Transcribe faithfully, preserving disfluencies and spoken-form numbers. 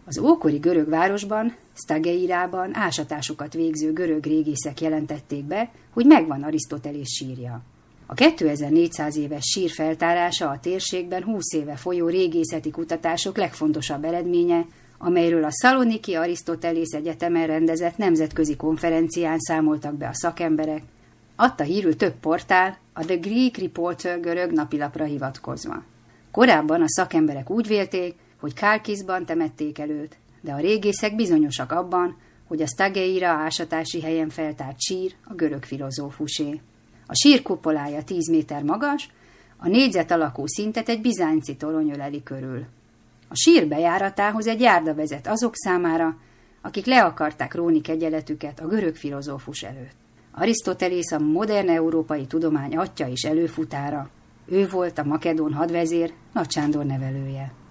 Az ókori görög városban, Sztageirában ásatásokat végző görög régészek jelentették be, hogy megvan Arisztotelész sírja. A kétezer-négyszáz éves sír feltárása a térségben húsz éve folyó régészeti kutatások legfontosabb eredménye, amelyről a Szaloniki Arisztotelész Egyetemen rendezett nemzetközi konferencián számoltak be a szakemberek, adta hírül több portál, a The Greek Reporter görög napilapra hivatkozva. Korábban a szakemberek úgy vélték, hogy Kálkiszban temették el őt, de a régészek bizonyosak abban, hogy a Sztageira ásatási helyen feltárt sír a görög filozófusé. A sír kupolája tíz méter magas, a négyzet alakú szintet egy bizánci torony öleli körül. A sír bejáratához egy járda vezet azok számára, akik le akarták róni kegyeletüket a görög filozófus előtt. Arisztotelész a modern európai tudomány atya és előfutára. Ő volt a makedón hadvezér, Nagy Sándor nevelője.